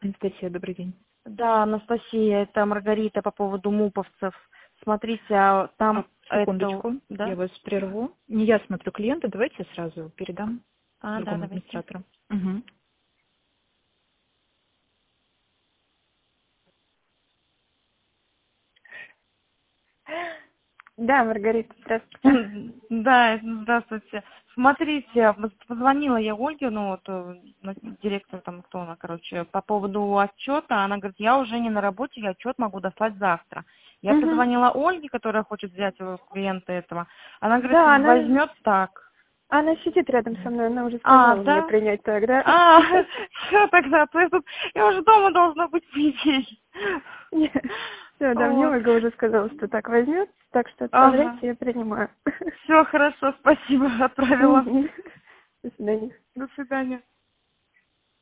Анастасия, добрый день. Да, Анастасия, это Маргарита по поводу муповцев. Смотрите, там это... Секундочку, Да? я вас прерву. Не я смотрю клиента, давайте я сразу передам Да, другому давайте. администратору. Угу. Да, Маргарита, здравствуйте. Да, здравствуйте. Смотрите, позвонила я Ольге, директор там, кто она, короче, по поводу отчета. Она говорит, я уже не на работе, я отчет могу дослать завтра. Я Мгм. позвонила Ольге, которая хочет взять у клиента этого. Она говорит, Да, возьмет так. она сидит рядом со мной, она уже сказала мне Да? принять тогда. Все тогда, то есть я уже дома должна быть по идее. Все, да, мне Вот. Ольга уже сказала, что так возьмет, так что Ага. отправляйте, я принимаю. Все хорошо, спасибо, отправила. До свидания. До свидания.